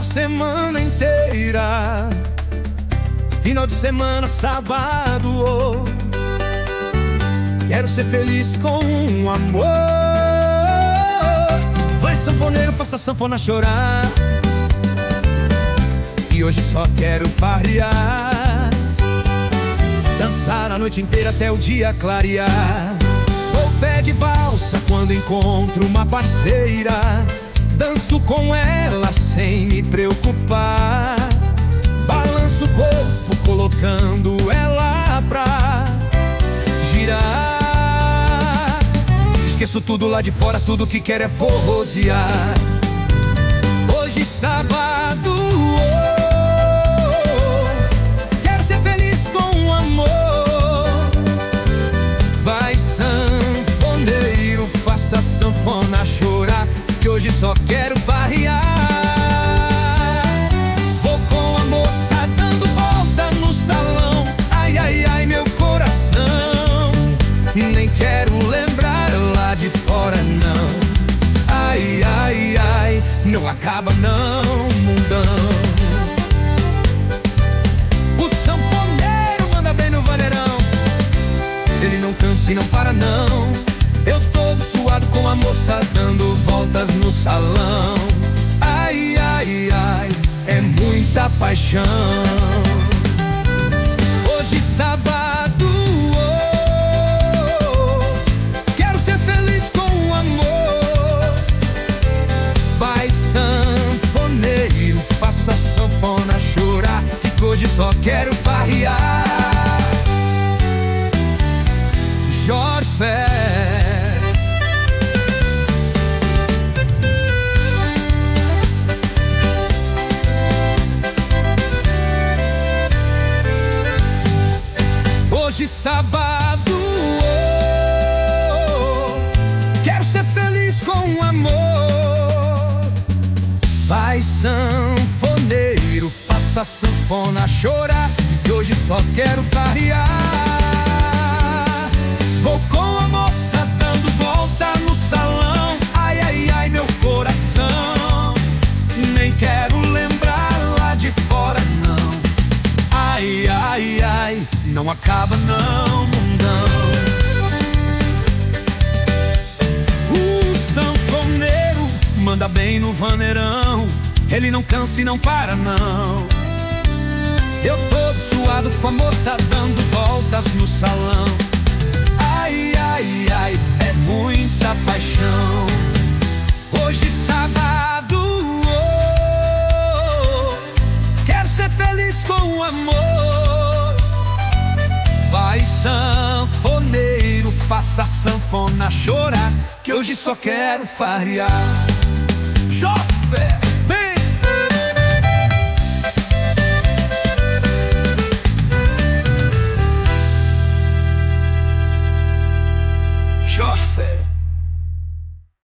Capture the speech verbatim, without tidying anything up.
a semana inteira. Final de semana, sábado, oh, quero ser feliz com um amor. Vai, sanfoneiro, faça a sanfona chorar. E hoje só quero farrear, dançar a noite inteira até o dia clarear. Sou pé de valsa quando encontro uma parceira, danço com ela sem me preocupar. Balanço o corpo colocando ela pra girar. Esqueço tudo lá de fora, tudo que quero é forrosear. Hoje sábado, oh, quero ser feliz com um amor. Vai, sanfoneiro, faça a sanfona chorar, que hoje só quero farrear. Vou com a moça dando volta no salão. Ai, ai, ai, meu coração, nem quero lembrar lá de fora, não. Ai, ai, ai, não acaba não, mundão. O sanfoneiro manda bem no vaneirão, ele não cansa e não para não. Eu todo suado com a moça dando voltas no salão. Ai, ai, ai, é muita paixão. Hoje sábado, oh, quero ser feliz com um amor. Vai, sanfoneiro, faça a sanfona chorar, que hoje só quero farrear. Jorfé. Hoje sábado, oh, quero ser feliz com um amor. Vai, sanfoneiro, faça a sanfona chorar, que hoje só quero farrear. Vou com a moça dando volta no salão. Ai, ai, ai, meu coração, nem quero lembrar lá de fora, não. Ai, ai, ai, não acaba não, mundão. O sanfoneiro manda bem no vaneirão, ele não cansa e não para não. Eu todo suado com a moça dando voltas no salão. Ai, ai, ai, é muita paixão. Hoje sábado, oh, quero ser feliz com o amor. Vai, sanfoneiro, faça a sanfona chorar, que hoje só quero farrear. Jofé.